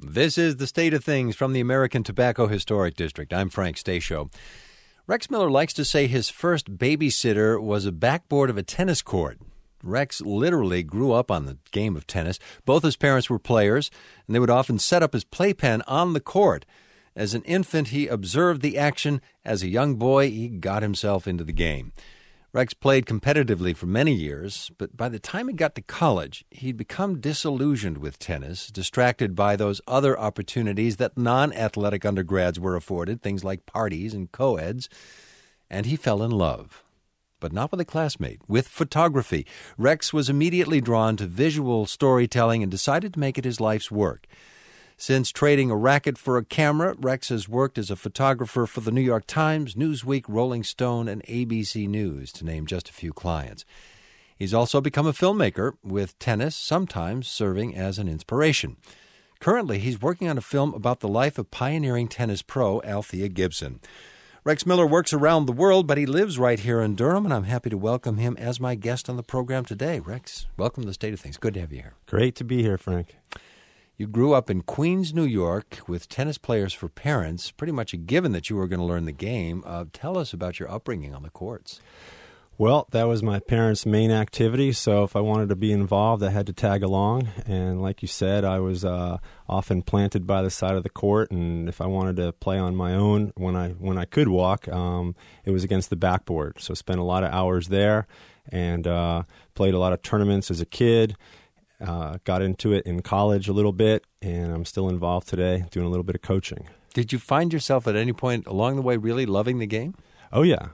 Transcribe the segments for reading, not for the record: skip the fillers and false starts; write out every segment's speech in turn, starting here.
This is the State of Things from the American Tobacco Historic District. I'm Frank Stasio. Rex Miller likes to say his first babysitter was a backboard of a tennis court. Rex literally grew up on the game of tennis. Both his parents were players, and they would often set up his playpen on the court. As an infant, he observed the action. As a young boy, he got himself into the game. Rex played competitively for many years, but by the time he got to college, he'd become disillusioned with tennis, distracted by those other opportunities that non-athletic undergrads were afforded, things like parties and co-eds, and he fell in love. But not with a classmate, with photography. Rex was immediately drawn to visual storytelling and decided to make it his life's work. Since trading a racket for a camera, Rex has worked as a photographer for the New York Times, Newsweek, Rolling Stone, and ABC News, to name just a few clients. He's also become a filmmaker, with tennis sometimes serving as an inspiration. Currently, he's working on a film about the life of pioneering tennis pro Althea Gibson. Rex Miller works around the world, but he lives right here in Durham, and I'm happy to welcome him as my guest on the program today. Rex, welcome to the State of Things. Good to have you here. Great to be here, Frank. You grew up in Queens, New York, with tennis players for parents, pretty much a given that you were going to learn the game. Tell us about your upbringing on the courts. Well, that was my parents' main activity, so if I wanted to be involved, I had to tag along. And like you said, I was often planted by the side of the court, and if I wanted to play on my own when I could walk, it was against the backboard. So spent a lot of hours there and played a lot of tournaments as a kid. Got into it in college a little bit, and I'm still involved today doing a little bit of coaching. Did you find yourself at any point along the way really loving the game? Oh, yeah.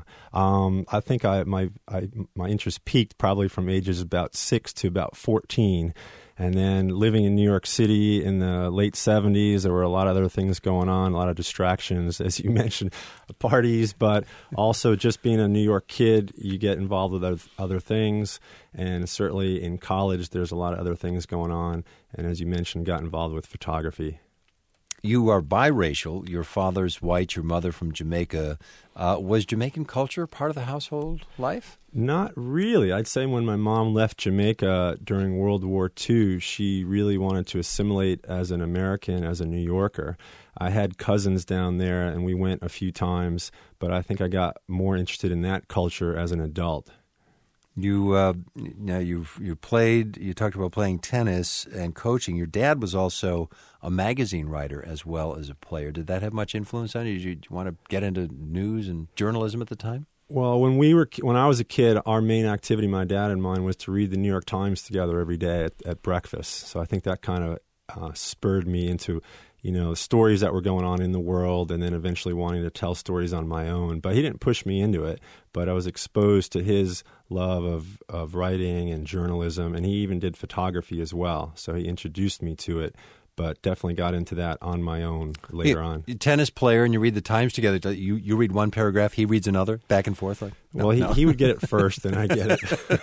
I think my interest peaked probably from ages about 6 to about 14. And then living in New York City in the late 70s, there were a lot of other things going on, a lot of distractions, as you mentioned, parties, but also just being a New York kid, you get involved with other things. And certainly in college, there's a lot of other things going on. And as you mentioned, got involved with photography. You are biracial. Your father's white, your mother from Jamaica. Was Jamaican culture part of the household life? Not really. I'd say when my mom left Jamaica during World War II, she really wanted to assimilate as an American, as a New Yorker. I had cousins down there, and we went a few times, but I think I got more interested in that culture as an adult. You played. You talked about playing tennis and coaching. Your dad was also a magazine writer as well as a player. Did that have much influence on you? Did you want to get into news and journalism at the time? Well, when I was a kid, our main activity, my dad and mine, was to read the New York Times together every day at breakfast. So I think that kind of spurred me into stories that were going on in the world, and then eventually wanting to tell stories on my own. But he didn't push me into it, but I was exposed to his love of writing and journalism, and he even did photography as well. So he introduced me to it, but definitely got into that on my own later on. Tennis player, and you read the Times together. You read one paragraph, he reads another, back and forth? He would get it first, and I get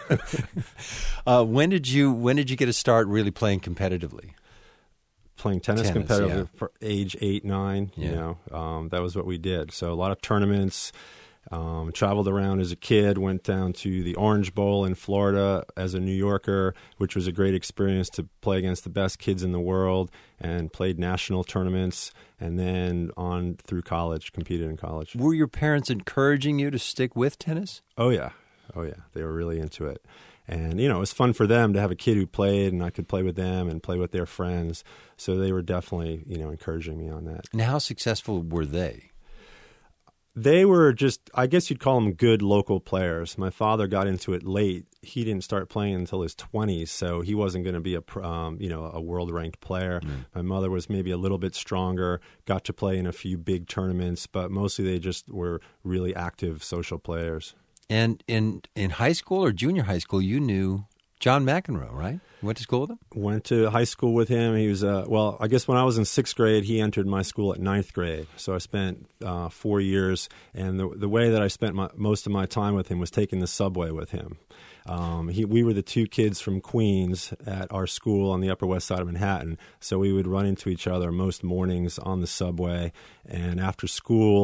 it. When did you get to start really playing competitively? Playing tennis competitively yeah. For age 8, 9, yeah. That was what we did. So a lot of tournaments, traveled around as a kid, went down to the Orange Bowl in Florida as a New Yorker, which was a great experience to play against the best kids in the world, and played national tournaments, and then on through college, competed in college. Were your parents encouraging you to stick with tennis? Oh, yeah. They were really into it. And, it was fun for them to have a kid who played, and I could play with them and play with their friends. So they were definitely, encouraging me on that. And how successful were they? They were just, I guess you'd call them good local players. My father got into it late. He didn't start playing until his 20s, so he wasn't going to be a world-ranked player. Mm. My mother was maybe a little bit stronger, got to play in a few big tournaments, but mostly they just were really active social players. And in high school or junior high school, you knew John McEnroe, right? You went to school with him? Went to high school with him. He was, I guess when I was in 6th grade, he entered my school at 9th grade. So I spent 4 years, and the way that I spent most of my time with him was taking the subway with him. We were the two kids from Queens at our school on the Upper West Side of Manhattan, so we would run into each other most mornings on the subway, and after school,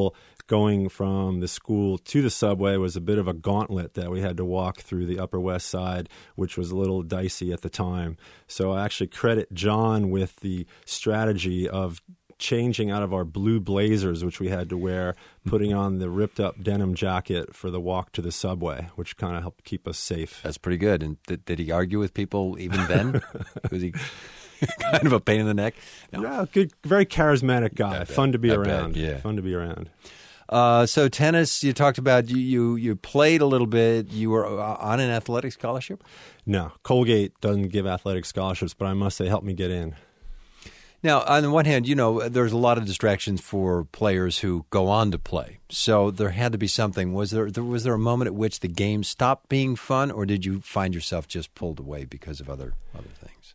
going from the school to the subway was a bit of a gauntlet that we had to walk through the Upper West Side, which was a little dicey at the time. So I actually credit John with the strategy of changing out of our blue blazers, which we had to wear, putting on the ripped-up denim jacket for the walk to the subway, which kind of helped keep us safe. That's pretty good. And did he argue with people even then? Was he kind of a pain in the neck? No. Yeah, good, very charismatic guy. Fun to be around. Yeah. Fun to be around. So tennis, you talked about you played a little bit. You were on an athletic scholarship? No, Colgate doesn't give athletic scholarships, but I must say helped me get in. Now, on the one hand, there's a lot of distractions for players who go on to play. So there had to be something. Was there a moment at which the game stopped being fun, or did you find yourself just pulled away because of other things?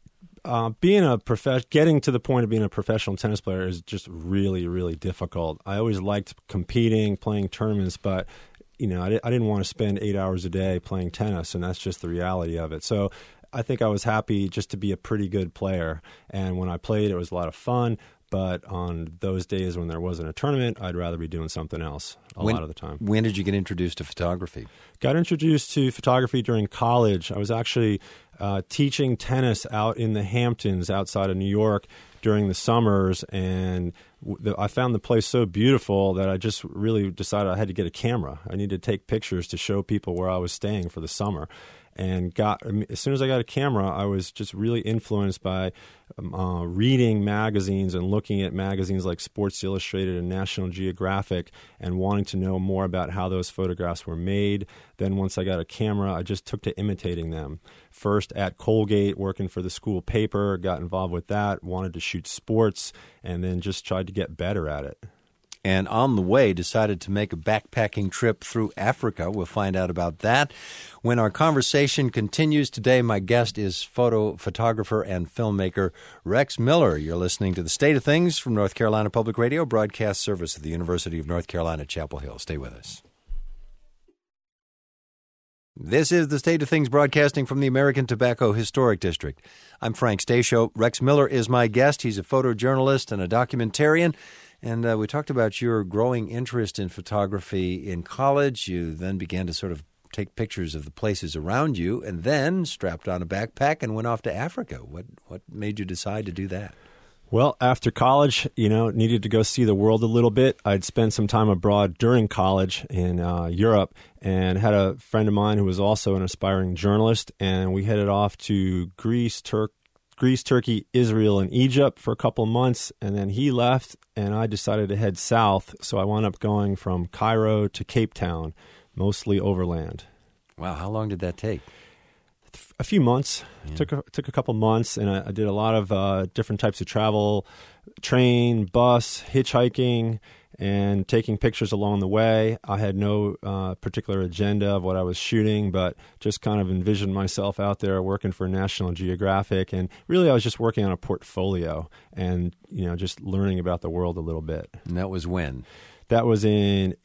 Getting to the point of being a professional tennis player is just really, really difficult. I always liked competing, playing tournaments, but I didn't want to spend 8 hours a day playing tennis, and that's just the reality of it. So I think I was happy just to be a pretty good player. And when I played, it was a lot of fun. But on those days when there wasn't a tournament, I'd rather be doing something else a lot of the time. When did you get introduced to photography? Got introduced to photography during college. I was actually teaching tennis out in the Hamptons outside of New York during the summers. And I found the place so beautiful that I just really decided I had to get a camera. I needed to take pictures to show people where I was staying for the summer. And as soon as I got a camera, I was just really influenced by reading magazines and looking at magazines like Sports Illustrated and National Geographic and wanting to know more about how those photographs were made. Then once I got a camera, I just took to imitating them. First at Colgate, working for the school paper, got involved with that, wanted to shoot sports, and then just tried to get better at it. And on the way, decided to make a backpacking trip through Africa. We'll find out about that when our conversation continues. Today, my guest is photographer and filmmaker Rex Miller. You're listening to The State of Things from North Carolina Public Radio, broadcast service of the University of North Carolina, Chapel Hill. Stay with us. This is The State of Things, broadcasting from the American Tobacco Historic District. I'm Frank Stasio. Rex Miller is my guest. He's a photojournalist and a documentarian. And we talked about your growing interest in photography in college. You then began to sort of take pictures of the places around you and then strapped on a backpack and went off to Africa. What made you decide to do that? Well, after college, needed to go see the world a little bit. I'd spent some time abroad during college in Europe and had a friend of mine who was also an aspiring journalist, and we headed off to Greece, Turkey, Israel, and Egypt for a couple of months, and then he left, and I decided to head south, so I wound up going from Cairo to Cape Town, mostly overland. Wow, how long did that take? A few months. Yeah. Took a couple months, and I did a lot of different types of travel, train, bus, hitchhiking, and taking pictures along the way. I had no particular agenda of what I was shooting, but just kind of envisioned myself out there working for National Geographic. And really, I was just working on a portfolio and, just learning about the world a little bit. And that was when? That was in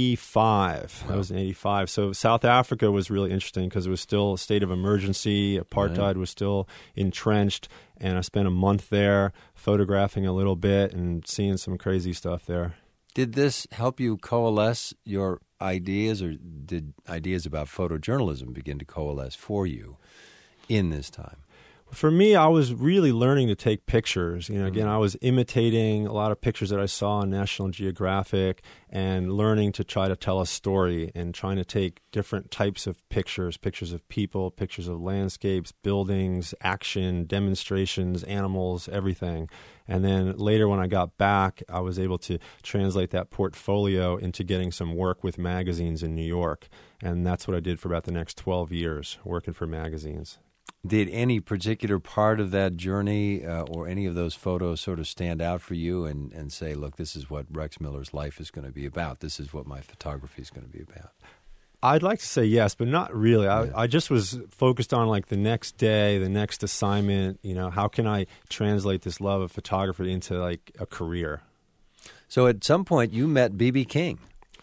85. Wow. That was in 85. So South Africa was really interesting because it was still a state of emergency. Apartheid was still entrenched. And I spent a month there photographing a little bit and seeing some crazy stuff there. Did this help you coalesce your ideas, or did ideas about photojournalism begin to coalesce for you in this time? For me, I was really learning to take pictures. Again, I was imitating a lot of pictures that I saw on National Geographic and learning to try to tell a story and trying to take different types of pictures of people, pictures of landscapes, buildings, action, demonstrations, animals, everything. And then later when I got back, I was able to translate that portfolio into getting some work with magazines in New York. And that's what I did for about the next 12 years, working for magazines. Did any particular part of that journey or any of those photos sort of stand out for you and say, look, this is what Rex Miller's life is going to be about. This is what my photography is going to be about? I'd like to say yes, but not really. I just was focused on like the next day, the next assignment. How can I translate this love of photography into like a career? So at some point you met B.B. King.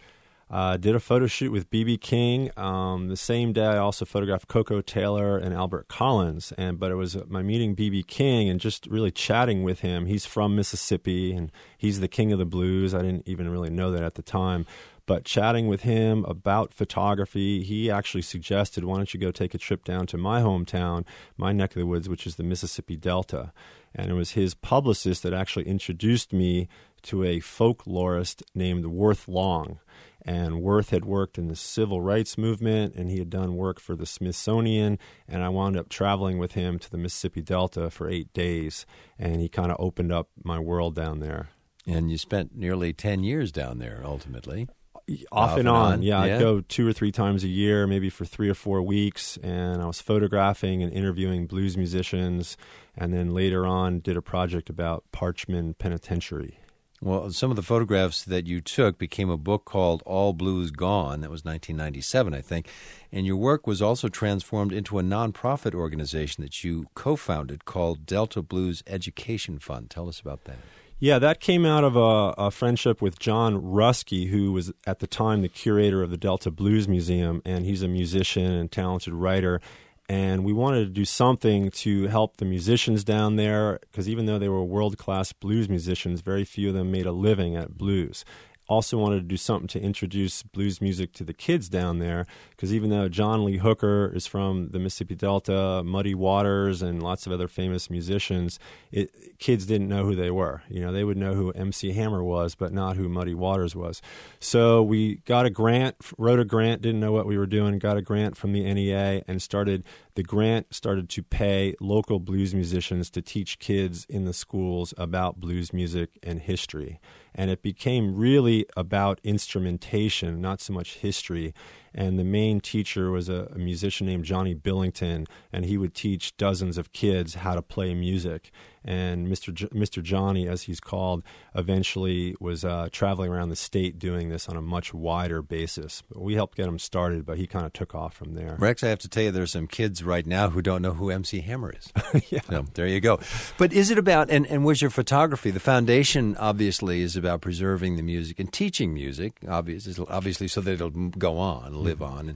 Did a photo shoot with B.B. King. The same day, I also photographed Coco Taylor and Albert Collins. But it was my meeting B.B. King and just really chatting with him. He's from Mississippi, and he's the king of the blues. I didn't even really know that at the time. But chatting with him about photography, he actually suggested, why don't you go take a trip down to my hometown, my neck of the woods, which is the Mississippi Delta. And it was his publicist that actually introduced me to a folklorist named Worth Long. And Worth had worked in the civil rights movement, and he had done work for the Smithsonian, and I wound up traveling with him to the Mississippi Delta for 8 days, and he kind of opened up my world down there. And you spent nearly 10 years down there, ultimately. Off and on. Yeah, I'd go 2 or 3 times a year, maybe for 3 or 4 weeks, and I was photographing and interviewing blues musicians, and then later on did a project about Parchman Penitentiary. Well, some of the photographs that you took became a book called All Blues Gone. That was 1997, I think. And your work was also transformed into a nonprofit organization that you co-founded called Delta Blues Education Fund. Tell us about that. Yeah, that came out of a friendship with John Ruskey, who was at the time the curator of the Delta Blues Museum, and he's a musician and talented writer. And we wanted to do something to help the musicians down there, because even though they were world-class blues musicians, very few of them made a living at blues. Also wanted to do something to introduce blues music to the kids down there, because even though John Lee Hooker is from the Mississippi Delta, Muddy Waters, and lots of other famous musicians, kids didn't know who they were. You know, they would know who MC Hammer was, but not who Muddy Waters was. So we got a grant, wrote a grant, didn't know what we were doing, got a grant from the NEA, and the grant started to pay local blues musicians to teach kids in the schools about blues music and history. And it became really about instrumentation, not so much history. And the main teacher was a musician named Johnny Billington, and he would teach dozens of kids how to play music. And Mr. Johnny, as he's called, eventually was traveling around the state doing this on a much wider basis. But we helped get him started, but he kind of took off from there. Rex, I have to tell you, there's some kids right now who don't know who MC Hammer is. Yeah. So, there you go. But is it about, and was your photography, the foundation obviously is about preserving the music and teaching music, obviously so that it'll go on, live on,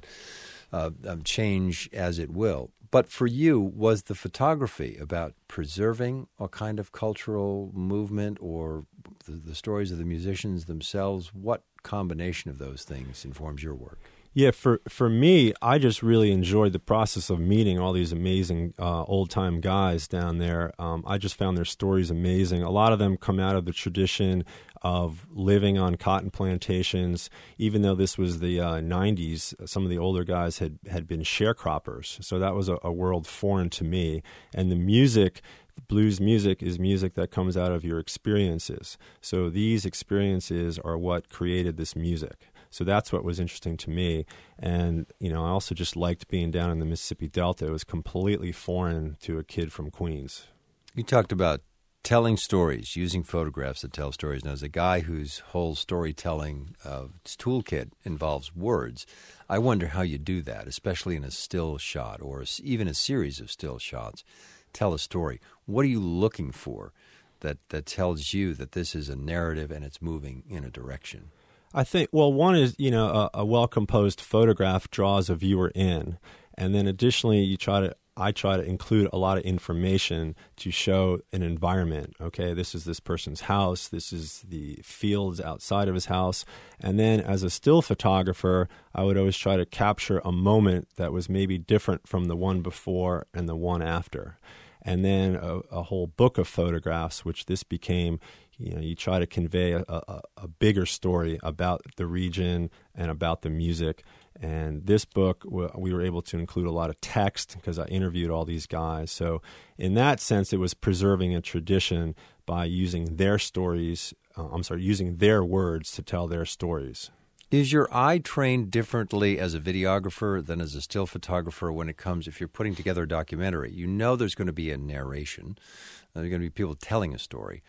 and change as it will. But for you, was the photography about preserving a kind of cultural movement, or the stories of the musicians themselves? What combination of those things informs your work? Yeah, for me, I just really enjoyed the process of meeting all these amazing old-time guys down there. I just found their stories amazing. A lot of them come out of the tradition of living on cotton plantations. Even though this was the 90s, some of the older guys had been sharecroppers. So that was a world foreign to me. And the music, blues music, is music that comes out of your experiences. So these experiences are what created this music. So that's what was interesting to me. And, I also just liked being down in the Mississippi Delta. It was completely foreign to a kid from Queens. You talked about telling stories, using photographs to tell stories. Now, as a guy whose whole storytelling toolkit involves words, I wonder how you do that, especially in a still shot or even a series of still shots. Tell a story. What are you looking for that tells you that this is a narrative and it's moving in a direction? I think, one is, a well-composed photograph draws a viewer in. And then additionally, I try to include a lot of information to show an environment. Okay, this is this person's house. This is the fields outside of his house. And then as a still photographer, I would always try to capture a moment that was maybe different from the one before and the one after. And then a whole book of photographs, which this became. You try to convey a bigger story about the region and about the music. And this book, we were able to include a lot of text because I interviewed all these guys. So in that sense, it was preserving a tradition by using their stories, using their words to tell their stories. Is your eye trained differently as a videographer than as a still photographer when it comes, if you're putting together a documentary? You know there's going to be a narration. There's going to be people telling a story.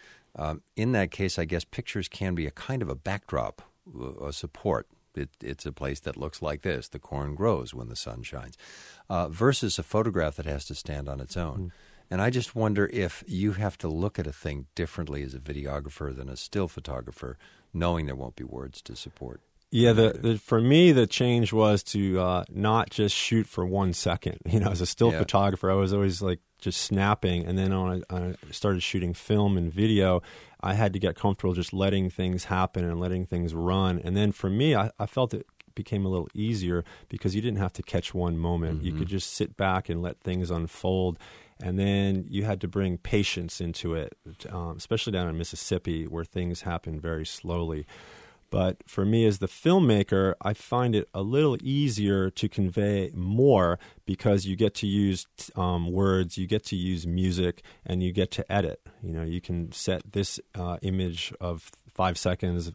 In that case, I guess pictures can be a kind of a backdrop, a support. It's a place that looks like this. The corn grows when the sun shines, versus a photograph that has to stand on its own. And I just wonder if you have to look at a thing differently as a videographer than a still photographer, knowing there won't be words to support. Yeah, for me, the change was to not just shoot for 1 second. As a still photographer, I was always like just snapping. And then when I started shooting film and video, I had to get comfortable just letting things happen and letting things run. And then for me, I felt it became a little easier because you didn't have to catch one moment. Mm-hmm. You could just sit back and let things unfold. And then you had to bring patience into it, especially down in Mississippi where things happen very slowly. But for me as the filmmaker, I find it a little easier to convey more because you get to use words, you get to use music, and you get to edit. You can set this image of 5 seconds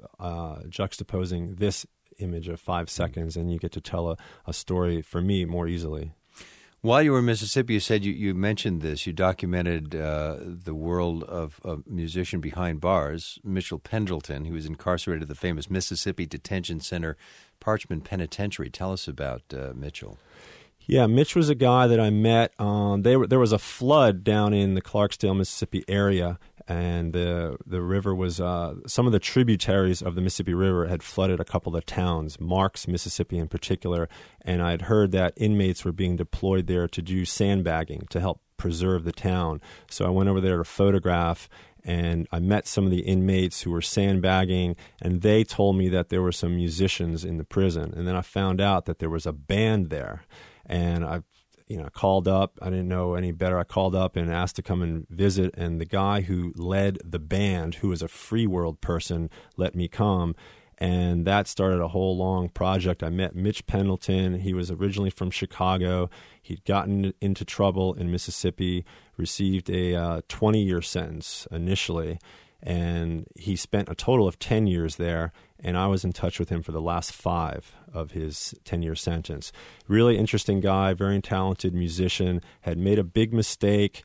juxtaposing this image of 5 seconds, and you get to tell a story, for me, more easily. While you were in Mississippi, you said you mentioned this. You documented the world of a musician behind bars, Mitchell Pendleton, who was incarcerated at the famous Mississippi Detention Center Parchman Penitentiary. Tell us about Mitchell. Yeah, Mitch was a guy that I met. There was a flood down in the Clarksdale, Mississippi area, and the river was some of the tributaries of the Mississippi River had flooded a couple of towns, Marks, Mississippi in particular, and I'd heard that inmates were being deployed there to do sandbagging to help preserve the town. So I went over there to photograph, and I met some of the inmates who were sandbagging, and they told me that there were some musicians in the prison, and then I found out that there was a band there. And I called up. I didn't know any better. I called up and asked to come and visit. And the guy who led the band, who was a free world person, let me come. And that started a whole long project. I met Mitch Pendleton. He was originally from Chicago. He'd gotten into trouble in Mississippi, received a 20-year sentence initially. And he spent a total of 10 years there, and I was in touch with him for the last 5 of his 10-year sentence. Really interesting guy, very talented musician, had made a big mistake,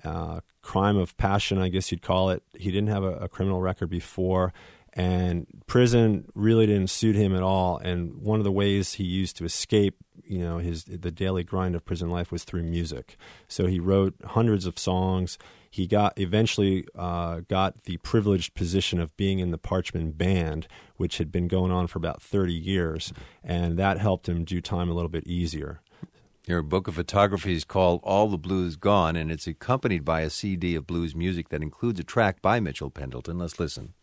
crime of passion, I guess you'd call it. He didn't have a criminal record before, and prison really didn't suit him at all. And one of the ways he used to escape the daily grind of prison life was through music. So he wrote hundreds of songs. He eventually got the privileged position of being in the Parchman Band, which had been going on for about 30 years, and that helped him do time a little bit easier. Your book of photography is called All the Blues Gone, and it's accompanied by a CD of blues music that includes a track by Mitchell Pendleton. Let's listen.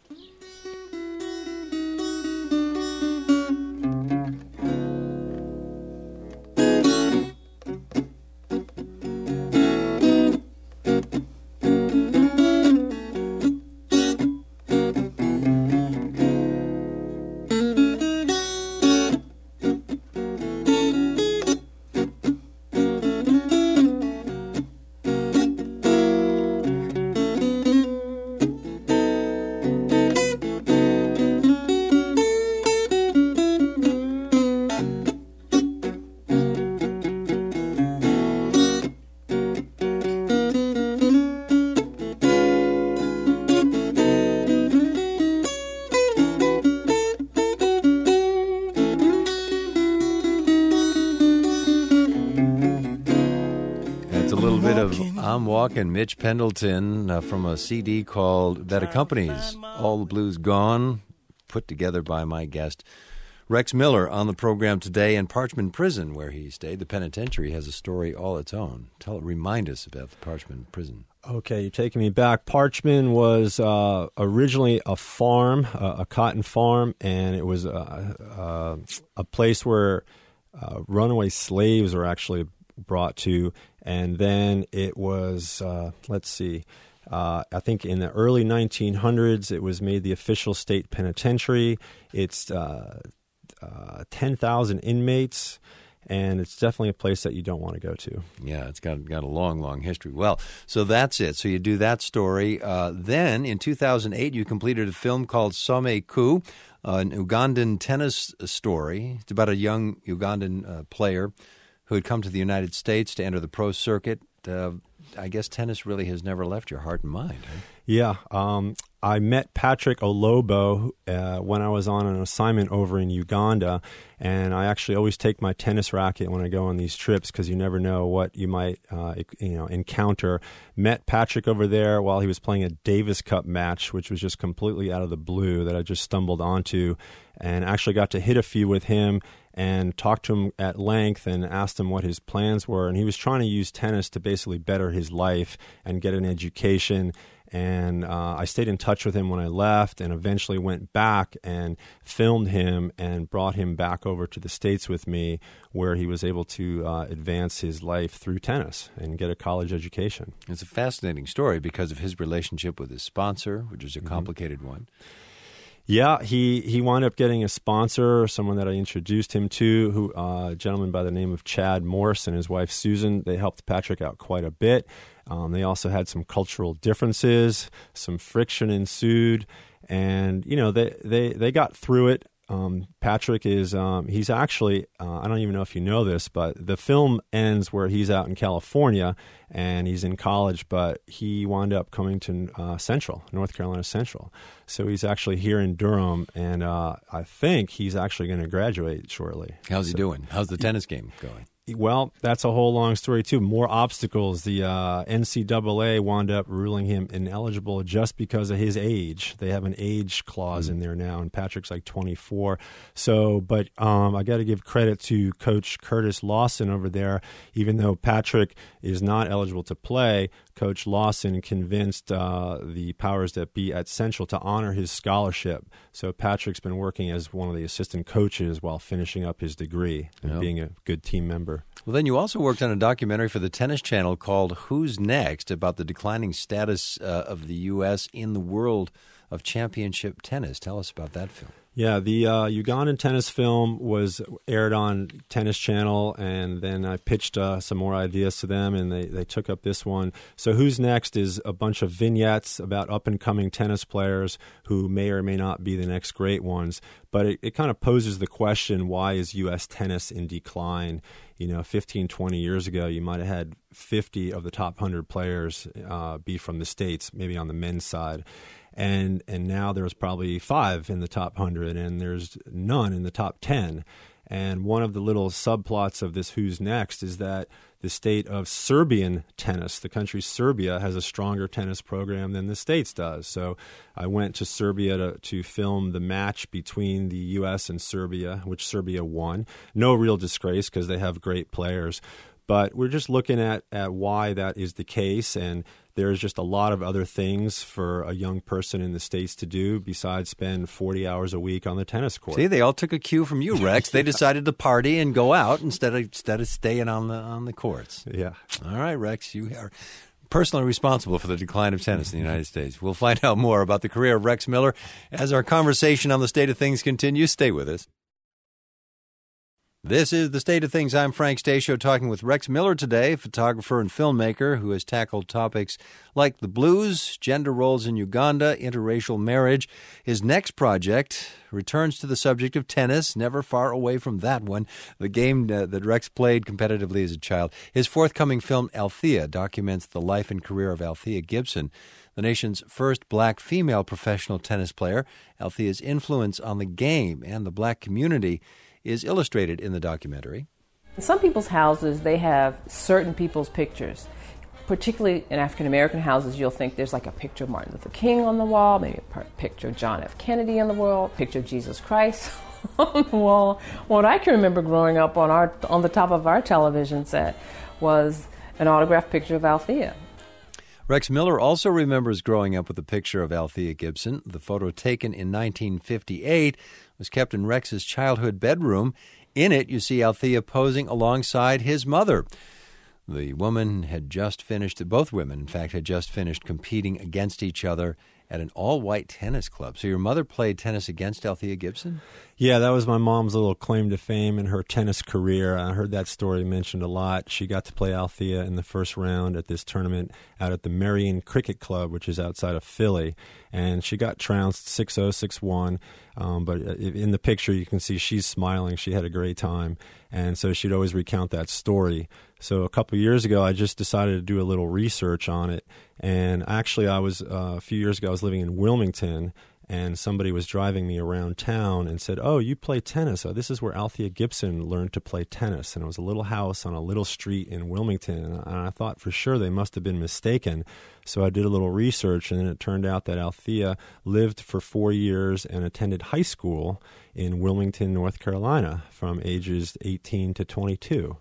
I'm Walking, Mitch Pendleton from a CD that accompanies All the Blues Gone, put together by my guest Rex Miller on the program today. In Parchman Prison, where he stayed, the penitentiary has a story all its own. Remind us about the Parchman Prison. Okay, you're taking me back. Parchman was originally a farm, a cotton farm, and it was a place where runaway slaves were actually brought to, and then it was, I think in the early 1900s, it was made the official state penitentiary. It's 10,000 inmates, and it's definitely a place that you don't want to go to. Yeah, it's got a long, long history. Well, so that's it. So you do that story. Then in 2008, you completed a film called Some Ku, an Ugandan tennis story. It's about a young Ugandan player who had come to the United States to enter the pro circuit. I guess tennis really has never left your heart and mind. Huh? Yeah. I met Patrick Olobo when I was on an assignment over in Uganda, and I actually always take my tennis racket when I go on these trips because you never know what you might encounter. Met Patrick over there while he was playing a Davis Cup match, which was just completely out of the blue that I just stumbled onto, and actually got to hit a few with him and talked to him at length and asked him what his plans were. And he was trying to use tennis to basically better his life and get an education. And I stayed in touch with him when I left and eventually went back and filmed him and brought him back over to the States with me, where he was able to advance his life through tennis and get a college education. It's a fascinating story because of his relationship with his sponsor, which is a complicated one. Yeah, he wound up getting a sponsor, someone that I introduced him to, a gentleman by the name of Chad Morse and his wife Susan. They helped Patrick out quite a bit. They also had some cultural differences, some friction ensued, and they got through it. Patrick is he's actually I don't even know if you know this, but the film ends where he's out in California and he's in college, but he wound up coming to North Carolina Central. So he's actually here in Durham, and I think he's actually going to graduate shortly. How's he doing? How's the tennis game going? Well, that's a whole long story, too. More obstacles. The NCAA wound up ruling him ineligible just because of his age. They have an age clause in there now, and Patrick's like 24. So, but I got to give credit to Coach Curtis Lawson over there. Even though Patrick is not eligible to play, Coach Lawson convinced the powers that be at Central to honor his scholarship. So Patrick's been working as one of the assistant coaches while finishing up his degree and being a good team member. Well, then you also worked on a documentary for the Tennis Channel called Who's Next, about the declining status of the U.S. in the world of championship tennis. Tell us about that film. Yeah, the Ugandan tennis film was aired on Tennis Channel, and then I pitched some more ideas to them, and they took up this one. So Who's Next is a bunch of vignettes about up-and-coming tennis players who may or may not be the next great ones. But it kind of poses the question, why is U.S. tennis in decline? 15, 20 years ago, you might have had 50 of the top 100 players be from the States, maybe on the men's side. And now there's probably 5 in the top 100, and there's none in the top 10. And one of the little subplots of this Who's Next is that the state of Serbian tennis, the country Serbia, has a stronger tennis program than the States does. So I went to Serbia to film the match between the U.S. and Serbia, which Serbia won. No real disgrace because they have great players. But we're just looking at why that is the case, and there's just a lot of other things for a young person in the States to do besides spend 40 hours a week on the tennis court. See, they all took a cue from you, Rex. They decided to party and go out instead of staying on the courts. Yeah. All right, Rex, you are personally responsible for the decline of tennis in the United States. We'll find out more about the career of Rex Miller as our conversation on the state of things continues. Stay with us. This is The State of Things. I'm Frank Stasio, talking with Rex Miller today, photographer and filmmaker who has tackled topics like the blues, gender roles in Uganda, interracial marriage. His next project returns to the subject of tennis, never far away from that one, the game that Rex played competitively as a child. His forthcoming film, Althea, documents the life and career of Althea Gibson, the nation's first black female professional tennis player. Althea's influence on the game and the black community is illustrated in the documentary. In some people's houses, they have certain people's pictures. Particularly in African-American houses, you'll think there's like a picture of Martin Luther King on the wall, maybe a picture of John F. Kennedy on the wall, a picture of Jesus Christ on the wall. What I can remember growing up on the top of our television set was an autographed picture of Althea. Rex Miller also remembers growing up with a picture of Althea Gibson. The photo, taken in 1958, was kept in Rex's childhood bedroom. In it, you see Althea posing alongside his mother. The woman had just finished, both women, in fact, had just finished competing against each other at an all-white tennis club. So your mother played tennis against Althea Gibson? Yeah, that was my mom's little claim to fame in her tennis career. I heard that story mentioned a lot. She got to play Althea in the first round at this tournament out at the Marion Cricket Club, which is outside of Philly. And she got trounced 6-0, 6-1. But in the picture, you can see she's smiling. She had a great time. And so she'd always recount that story. So a couple of years ago, I just decided to do a little research on it. And actually, a few years ago, I was living in Wilmington, and somebody was driving me around town and said, "Oh, you play tennis. Oh, this is where Althea Gibson learned to play tennis." And it was a little house on a little street in Wilmington. And I thought for sure they must have been mistaken. So I did a little research, and it turned out that Althea lived for 4 years and attended high school in Wilmington, North Carolina, from ages 18 to 22.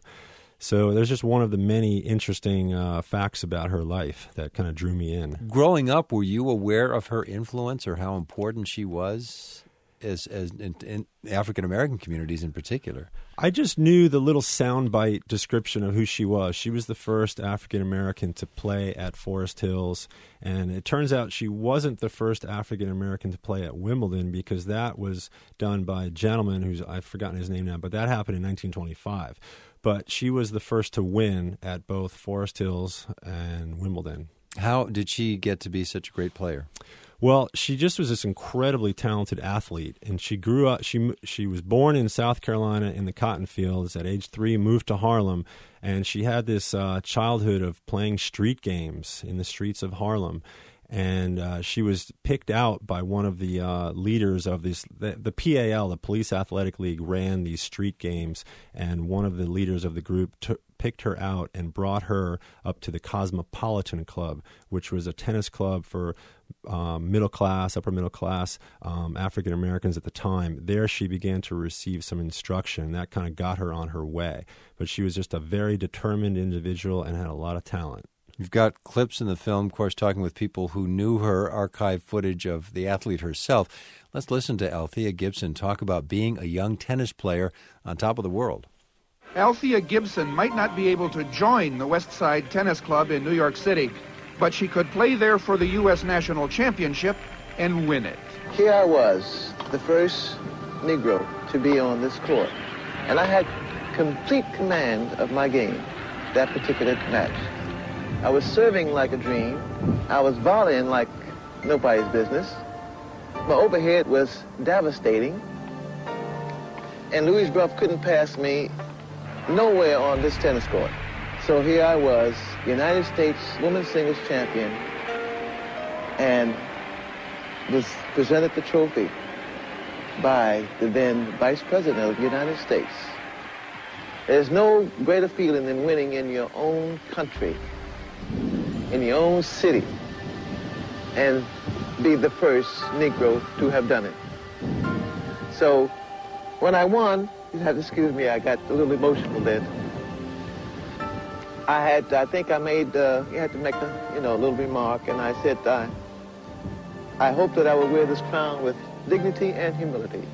So there's just one of the many interesting facts about her life that kind of drew me in. Growing up, were you aware of her influence or how important she was as in African-American communities in particular? I just knew the little soundbite description of who she was. She was the first African-American to play at Forest Hills, and it turns out she wasn't the first African-American to play at Wimbledon, because that was done by a gentleman who's, I've forgotten his name now, but that happened in 1925. But she was the first to win at both Forest Hills and Wimbledon. How did she get to be such a great player? Well, she just was this incredibly talented athlete, and she grew up. She was born in South Carolina in the cotton fields. At age 3, moved to Harlem, and she had this childhood of playing street games in the streets of Harlem. And she was picked out by one of the leaders of this. The PAL, the Police Athletic League, ran these street games, and one of the leaders of the group picked her out and brought her up to the Cosmopolitan Club, which was a tennis club for middle class, upper middle class African Americans at the time. There she began to receive some instruction. That kind of got her on her way. But she was just a very determined individual and had a lot of talent. You've got clips in the film, of course, talking with people who knew her, archived footage of the athlete herself. Let's listen to Althea Gibson talk about being a young tennis player on top of the world. Althea Gibson might not be able to join the West Side Tennis Club in New York City, but she could play there for the U.S. National Championship and win it. Here I was, the first Negro to be on this court, and I had complete command of my game, that particular match. I was serving like a dream. I was volleying like nobody's business. My overhead was devastating. And Louise Bruff couldn't pass me nowhere on this tennis court. So here I was, United States Women's Singles Champion, and was presented the trophy by the then Vice President of the United States. There's no greater feeling than winning in your own country, in your own city, and be the first Negro to have done it. So when I won, you have to excuse me, I got a little emotional then. I think I made, you had to make a little remark, and I said, I hope that I will wear this crown with dignity and humility.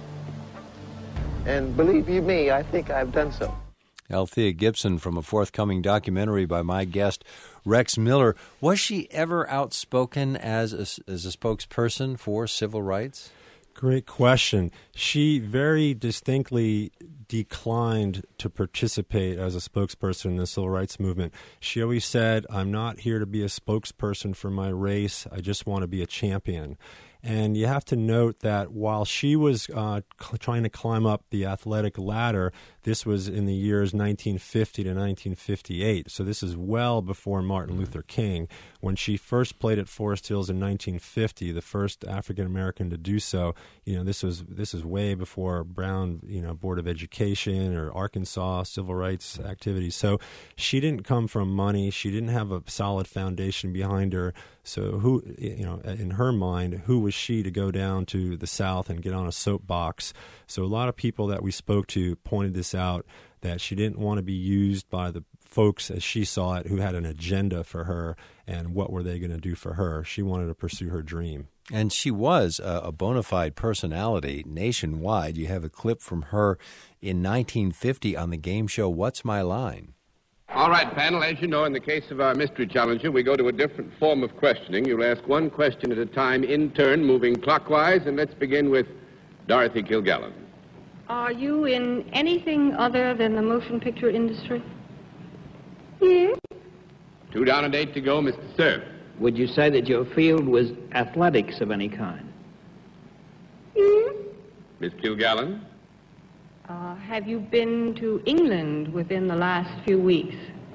And believe you me, I think I've done so. Althea Gibson from a forthcoming documentary by my guest, Rex Miller. Was she ever outspoken as a spokesperson for civil rights? Great question. She very distinctly declined to participate as a spokesperson in the civil rights movement. She always said, "I'm not here to be a spokesperson for my race. I just want to be a champion." And you have to note that while she was trying to climb up the athletic ladder, this was in the years 1950 to 1958. So this is well before Martin Luther King. When she first played at Forest Hills in 1950, the first African American to do so, this is way before Brown, Board of Education or Arkansas civil rights activities. So she didn't come from money. She didn't have a solid foundation behind her. So who, in her mind, who was she to go down to the South and get on a soapbox? So a lot of people that we spoke to pointed this out, that she didn't want to be used by the folks, as she saw it, who had an agenda for her, and what were they going to do for her. She wanted to pursue her dream. And she was a bona fide personality nationwide. You have a clip from her in 1950 on the game show What's My Line? All right, panel, as you know, in the case of our mystery challenger, we go to a different form of questioning. You'll ask one question at a time in turn, moving clockwise, and let's begin with Dorothy Kilgallen. Are you in anything other than the motion picture industry? Yes. 2 down and 8 to go, Mr. Cerf. Would you say that your field was athletics of any kind? Yes. Miss Kilgallen. Have you been to England within the last few weeks?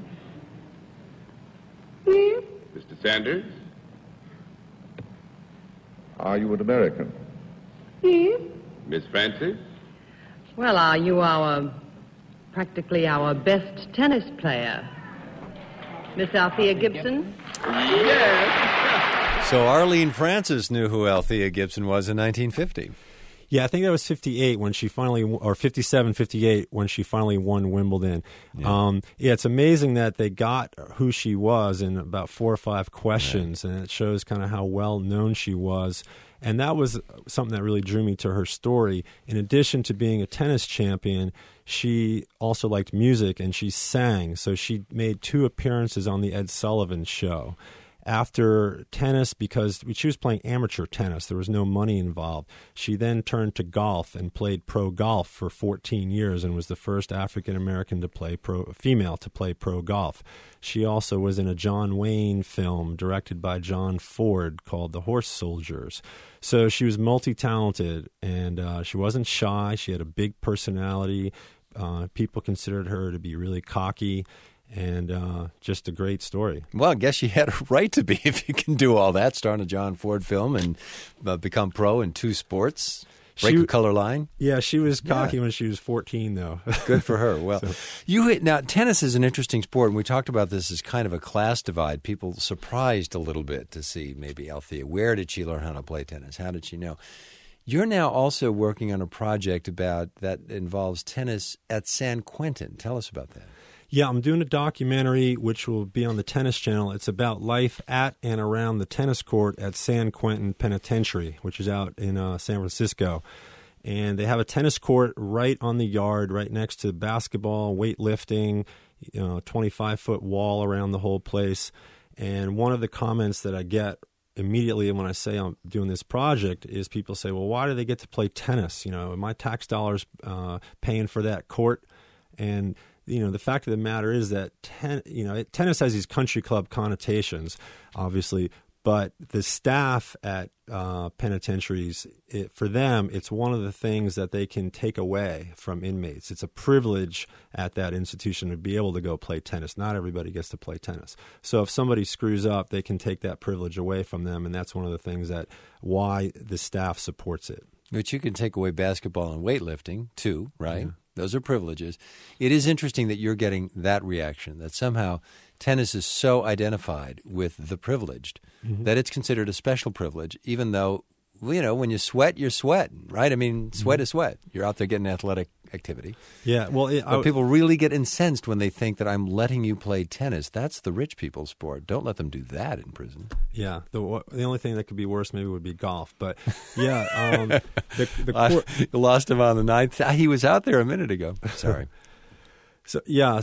Yes. Mr. Sanders. Are you an American? Yes. Miss Francis. Well, are you practically our best tennis player? Miss Althea Gibson? Yes. So Arlene Francis knew who Althea Gibson was in 1950. Yeah, I think that was 58 when she finally, or 57, 58 when she finally won Wimbledon. Yeah, it's amazing that they got who she was in about 4 or 5 questions, and it shows kind of how well known she was. And that was something that really drew me to her story. In addition to being a tennis champion, she also liked music and she sang. So she made 2 appearances on the Ed Sullivan Show. After tennis, because she was playing amateur tennis, there was no money involved. She then turned to golf and played pro golf for 14 years and was the first African American to play female to play pro golf. She also was in a John Wayne film directed by John Ford called The Horse Soldiers. So she was multi-talented, and she wasn't shy. She had a big personality. People considered her to be really cocky. And just a great story. Well, I guess she had a right to be if you can do all that, star in a John Ford film and become pro in 2 sports, break a color line. Yeah, she was cocky when she was 14, though. Good for her. Well, now tennis is an interesting sport, and we talked about this as kind of a class divide. People surprised a little bit to see maybe Althea. Where did she learn how to play tennis? How did she know? You're now also working on a project that involves tennis at San Quentin. Tell us about that. Yeah, I'm doing a documentary which will be on the Tennis Channel. It's about life at and around the tennis court at San Quentin Penitentiary, which is out in San Francisco. And they have a tennis court right on the yard, right next to basketball, weightlifting, 25-foot wall around the whole place. And one of the comments that I get immediately when I say I'm doing this project is people say, well, why do they get to play tennis? My tax dollars paying for that court. And the fact of the matter is that tennis has these country club connotations, obviously, but the staff at penitentiaries, for them, it's one of the things that they can take away from inmates. It's a privilege at that institution to be able to go play tennis. Not everybody gets to play tennis. So if somebody screws up, they can take that privilege away from them, and that's one of the things why the staff supports it. But you can take away basketball and weightlifting, too, right? Yeah. Those are privileges. It is interesting that you're getting that reaction, that somehow tennis is so identified with the privileged that it's considered a special privilege, even though, when you sweat, you're sweating, right? I mean, sweat is sweat. You're out there getting athletic activity. Yeah, well, but people really get incensed when they think that I'm letting you play tennis. That's the rich people's sport. Don't let them do that in prison. Yeah, the only thing that could be worse maybe would be golf. But yeah, the court, you lost him on the 9th. He was out there a minute ago. Sorry. So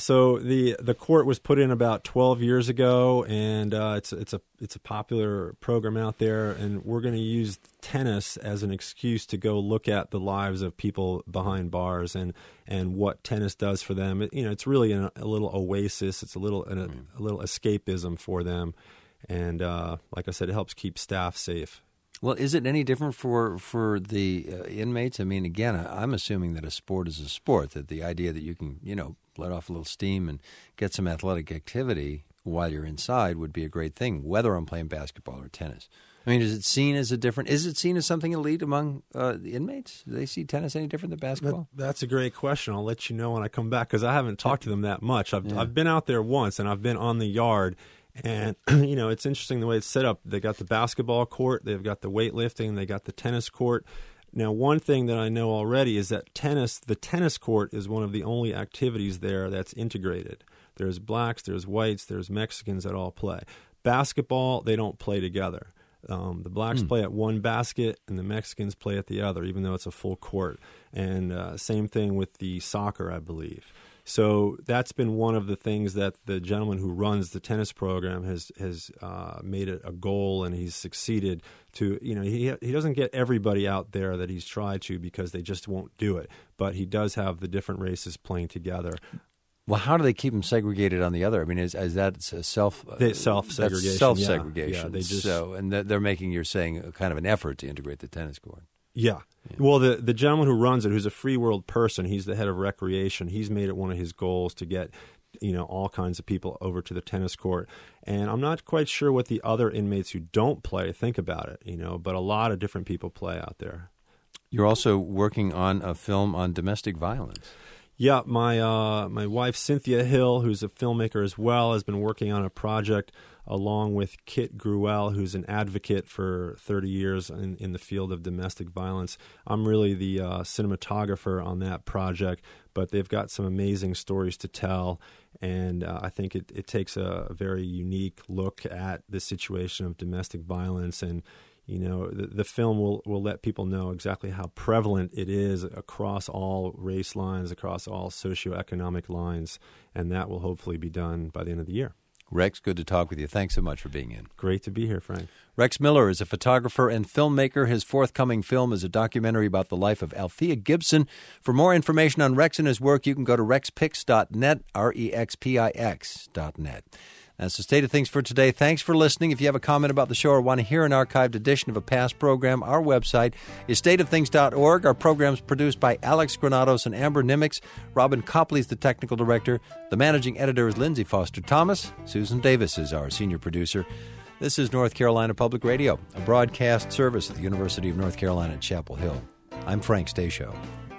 the court was put in about 12 years ago, and it's a popular program out there, and we're going to use tennis as an excuse to go look at the lives of people behind bars and what tennis does for them. It's really a little oasis. It's a little escapism for them, and like I said, it helps keep staff safe. Well, is it any different for the inmates? I mean, again, I'm assuming that a sport is a sport, that the idea that you can, let off a little steam and get some athletic activity while you're inside would be a great thing, whether I'm playing basketball or tennis. I mean, is it seen as something elite among the inmates? Do they see tennis any different than basketball? That's a great question. I'll let you know when I come back because I haven't talked to them that much. I've been out there once, and I've been on the yard. And, it's interesting the way it's set up. They got the basketball court, they've got the weightlifting, they got the tennis court. Now, one thing that I know already is that the tennis court is one of the only activities there that's integrated. There's blacks, there's whites, there's Mexicans that all play. Basketball, they don't play together. The blacks play at one basket and the Mexicans play at the other, even though it's a full court. And same thing with the soccer, I believe. So that's been one of the things that the gentleman who runs the tennis program has made it a goal, and he's succeeded to, he doesn't get everybody out there that he's tried to because they just won't do it. But he does have the different races playing together. Well, how do they keep them segregated on the other? I mean, is that self-segregation? Self-segregation. Yeah, and they're making, you're saying, a kind of an effort to integrate the tennis court. Yeah. Well, the gentleman who runs it, who's a free world person, he's the head of recreation. He's made it one of his goals to get, all kinds of people over to the tennis court. And I'm not quite sure what the other inmates who don't play think about it, but a lot of different people play out there. You're also working on a film on domestic violence. Yeah, my wife, Cynthia Hill, who's a filmmaker as well, has been working on a project along with Kit Gruelle, who's an advocate for 30 years in the field of domestic violence. I'm really the cinematographer on that project, but they've got some amazing stories to tell, and I think it takes a very unique look at the situation of domestic violence, and the film will let people know exactly how prevalent it is across all race lines, across all socioeconomic lines, and that will hopefully be done by the end of the year. Rex, good to talk with you. Thanks so much for being in. Great to be here, Frank. Rex Miller is a photographer and filmmaker. His forthcoming film is a documentary about the life of Althea Gibson. For more information on Rex and his work, you can go to rexpix.net, rexpix.net. That's the state of things for today. Thanks for listening. If you have a comment about the show or want to hear an archived edition of a past program, our website is stateofthings.org. Our program is produced by Alex Granados and Amber Nimitz. Robin Copley is the technical director. The managing editor is Lindsay Foster Thomas. Susan Davis is our senior producer. This is North Carolina Public Radio, a broadcast service of the University of North Carolina at Chapel Hill. I'm Frank Stashow.